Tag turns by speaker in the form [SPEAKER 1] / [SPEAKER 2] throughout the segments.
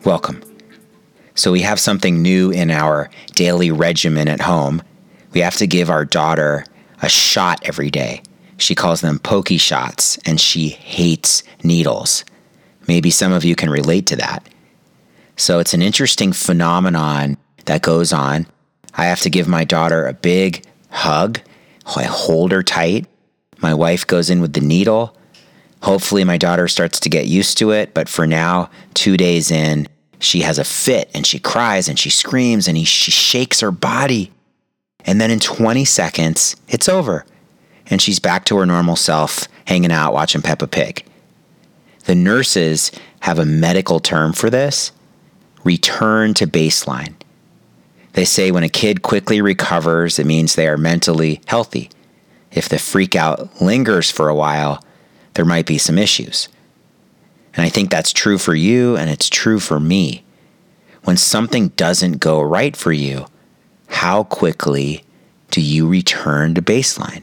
[SPEAKER 1] Welcome. So we have something new in our daily regimen at home. We have to give our daughter a shot every day. She calls them pokey shots, and she hates needles. Maybe some of you can relate to that. So it's an interesting phenomenon that goes on. I have to give my daughter a big hug. I hold her tight. My wife goes in with the needle. Hopefully my daughter starts to get used to it, but for now, 2 days in, she has a fit and she cries and she screams and she shakes her body. And then in 20 seconds, it's over. And she's back to her normal self, hanging out, watching Peppa Pig. The nurses have a medical term for this: return to baseline. They say when a kid quickly recovers, it means they are mentally healthy. If the freak out lingers for a while, there might be some issues. And I think that's true for you, and it's true for me. When something doesn't go right for you, how quickly do you return to baseline?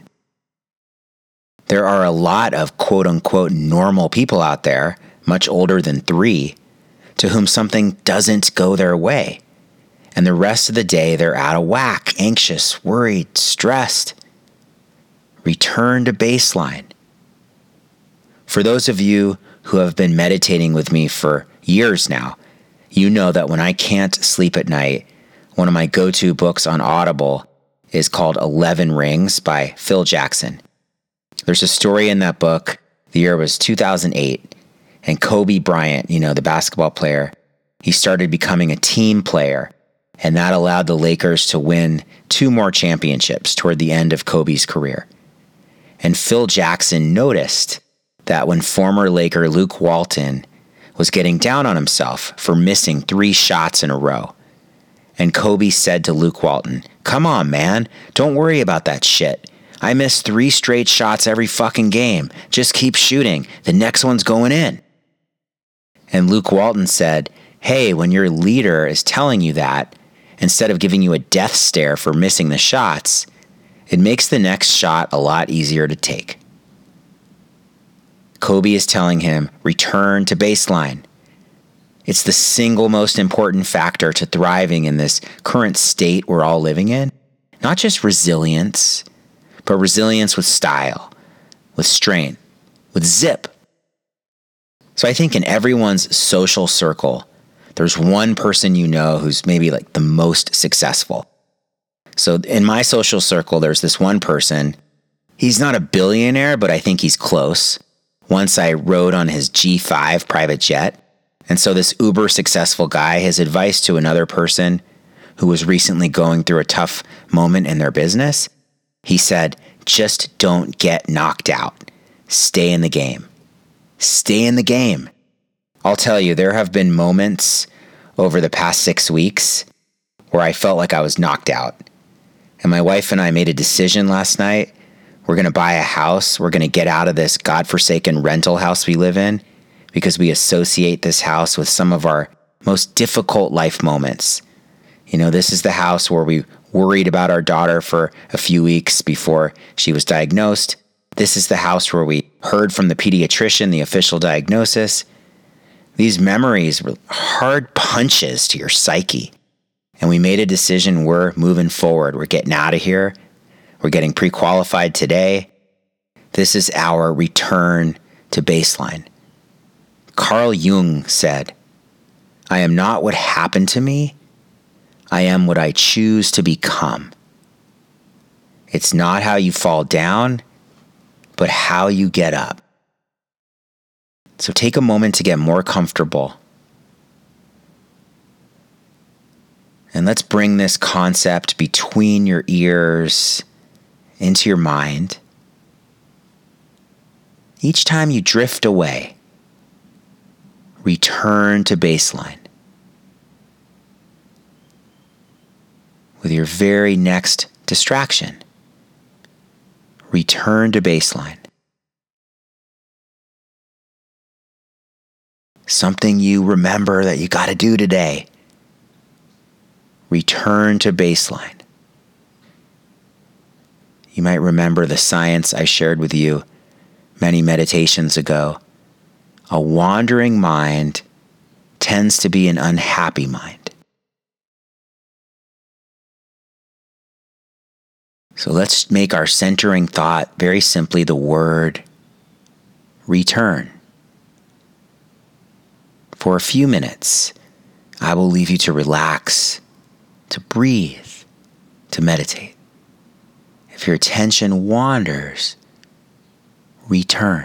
[SPEAKER 1] There are a lot of quote-unquote normal people out there, much older than 3, to whom something doesn't go their way. And the rest of the day, they're out of whack, anxious, worried, stressed. Return to baseline. For those of you who have been meditating with me for years now, you know that when I can't sleep at night, one of my go-to books on Audible is called 11 Rings by Phil Jackson. There's a story in that book. The year was 2008, and Kobe Bryant, the basketball player, he started becoming a team player, and that allowed the Lakers to win 2 more championships toward the end of Kobe's career. And Phil Jackson noticed that when former Laker Luke Walton was getting down on himself for missing 3 shots in a row. And Kobe said to Luke Walton, "Come on, man, don't worry about that shit. I miss 3 straight shots every fucking game. Just keep shooting. The next one's going in." And Luke Walton said, "Hey, when your leader is telling you that, instead of giving you a death stare for missing the shots, it makes the next shot a lot easier to take." Kobe is telling him, return to baseline. It's the single most important factor to thriving in this current state we're all living in. Not just resilience, but resilience with style, with strength, with zip. So I think in everyone's social circle, there's one person who's maybe like the most successful. So in my social circle, there's this one person. He's not a billionaire, but I think he's close. Once I rode on his G5 private jet. And so this uber successful guy, his advice to another person who was recently going through a tough moment in their business, he said, just don't get knocked out. Stay in the game. Stay in the game. I'll tell you, there have been moments over the past 6 weeks where I felt like I was knocked out. And my wife and I made a decision last night. We're going to buy a house. We're going to get out of this godforsaken rental house we live in because we associate this house with some of our most difficult life moments. This is the house where we worried about our daughter for a few weeks before she was diagnosed. This is the house where we heard from the pediatrician the official diagnosis. These memories were hard punches to your psyche. And we made a decision. We're moving forward. We're getting out of here. We're getting pre-qualified today. This is our return to baseline. Carl Jung said, "I am not what happened to me. I am what I choose to become." It's not how you fall down, but how you get up. So take a moment to get more comfortable. And let's bring this concept between your ears into your mind. Each time you drift away, return to baseline. With your very next distraction, return to baseline. Something you remember that you got to do today, return to baseline. You might remember the science I shared with you many meditations ago. A wandering mind tends to be an unhappy mind. So let's make our centering thought very simply the word return. For a few minutes, I will leave you to relax, to breathe, to meditate. If your attention wanders, return.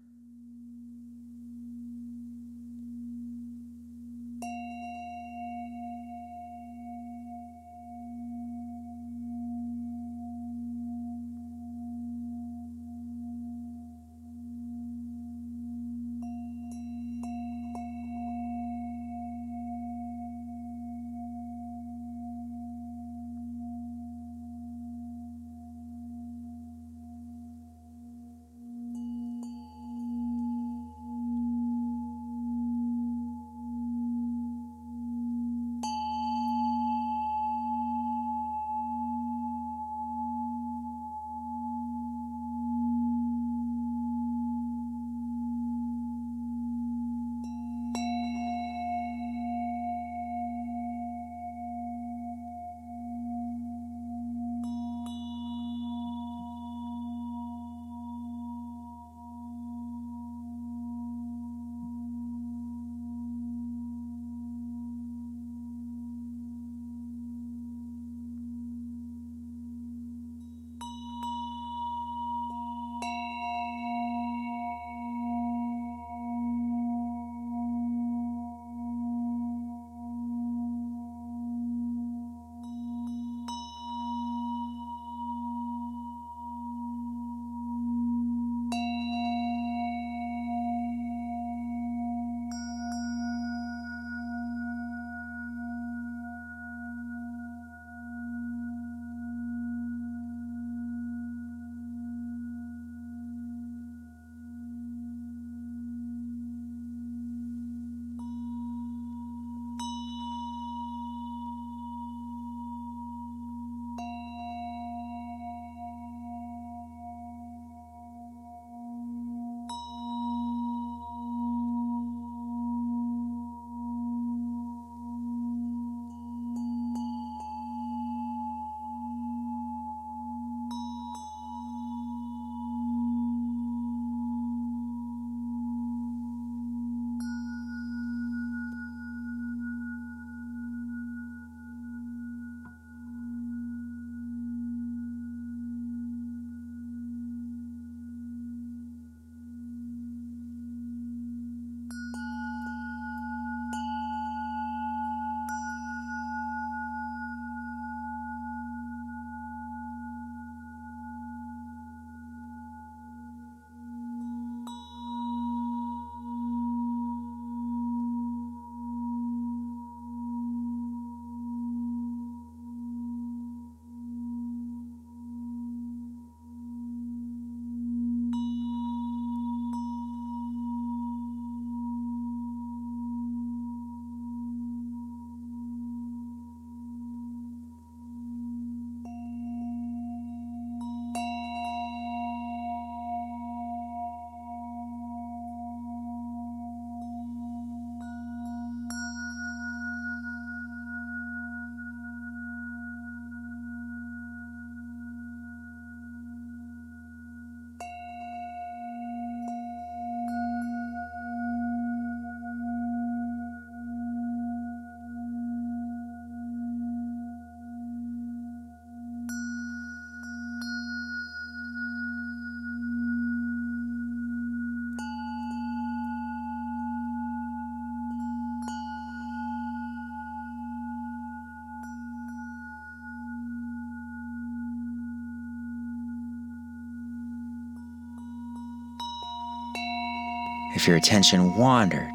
[SPEAKER 1] If your attention wandered,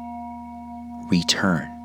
[SPEAKER 1] return.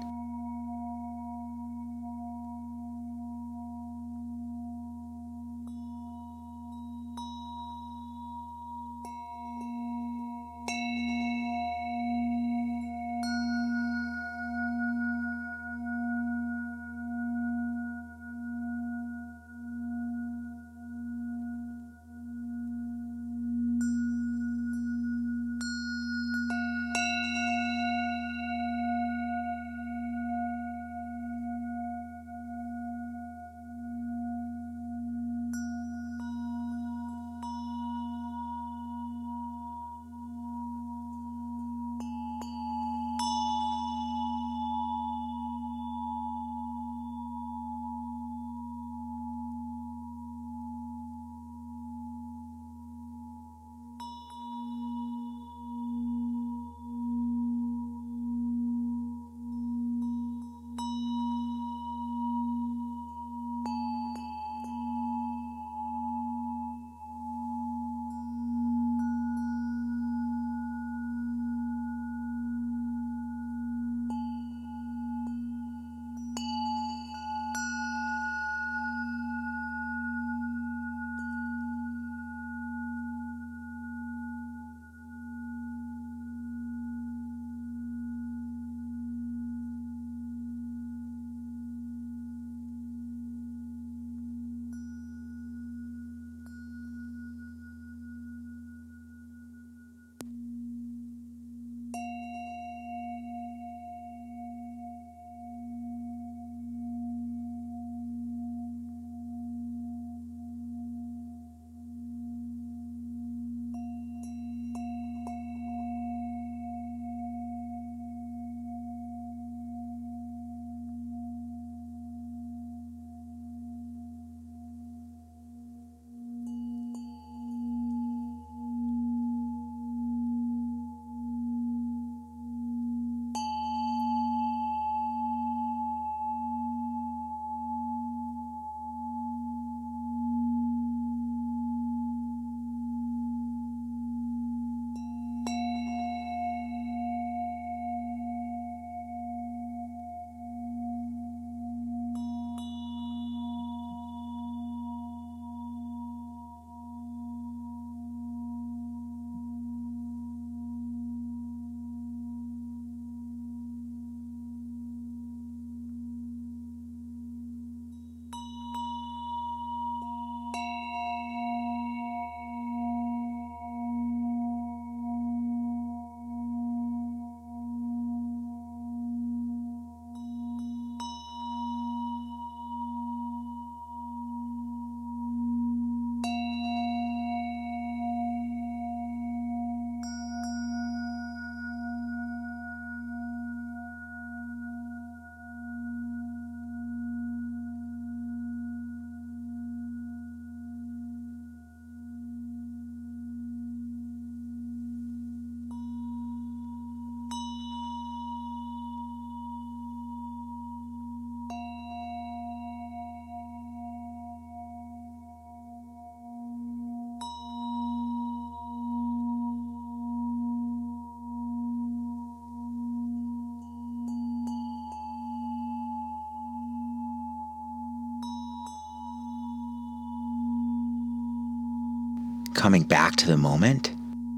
[SPEAKER 1] coming back to the moment.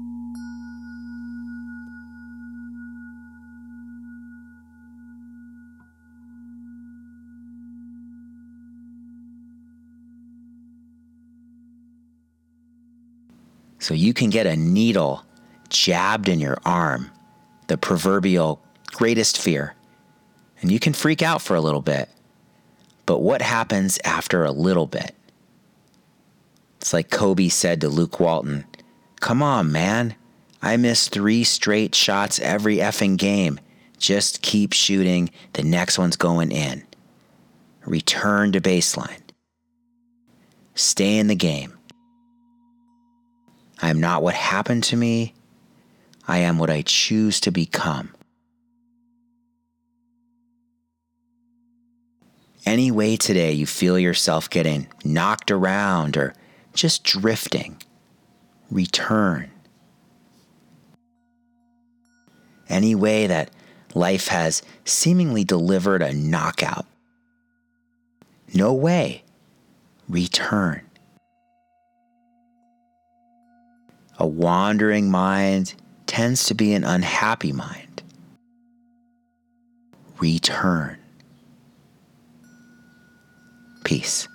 [SPEAKER 1] So you can get a needle jabbed in your arm, the proverbial greatest fear, and you can freak out for a little bit. But what happens after a little bit? It's like Kobe said to Luke Walton, "Come on, man. I miss 3 straight shots every effing game. Just keep shooting. The next one's going in. Return to baseline. Stay in the game. I am not what happened to me. I am what I choose to become." Any way today you feel yourself getting knocked around or just drifting, return. Any way that life has seemingly delivered a knockout, no way, return. A wandering mind tends to be an unhappy mind. Return. Peace.